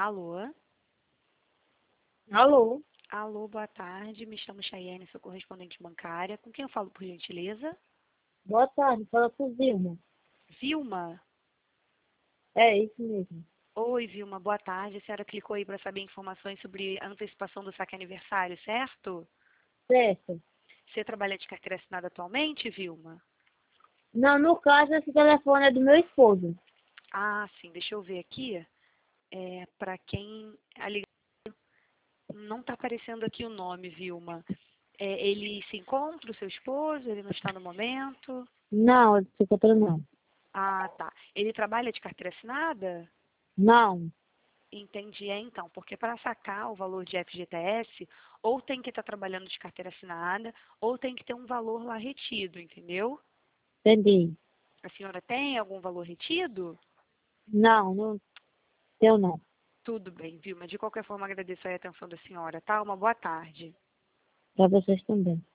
Alô? Alô? Alô, boa tarde. Me chamo Chayane, sou correspondente bancária. Com quem eu falo, por gentileza? Boa tarde, fala com o Vilma. Vilma? É isso mesmo. Oi, Vilma, boa tarde. A senhora clicou aí para saber informações sobre a antecipação do saque aniversário, certo? Certo. Você trabalha de carteira assinada atualmente, Vilma? Não, no caso, esse telefone é do meu esposo. Ah, sim, deixa eu ver aqui. Para quem a ligação não está aparecendo aqui o nome, Vilma. Ele se encontra, o seu esposo? Ele não está no momento? Não, psiquiatra não. Ah, tá. Ele trabalha de carteira assinada? Não, Entendi, então, porque para sacar o valor de FGTS, ou tem que estar trabalhando de carteira assinada, ou tem que ter um valor lá retido, entendeu? entendi. A senhora tem algum valor retido? Não, não tenho não. Tudo bem, viu? Mas de qualquer forma agradeço aí a atenção da senhora, tá? Uma boa tarde. Para vocês também.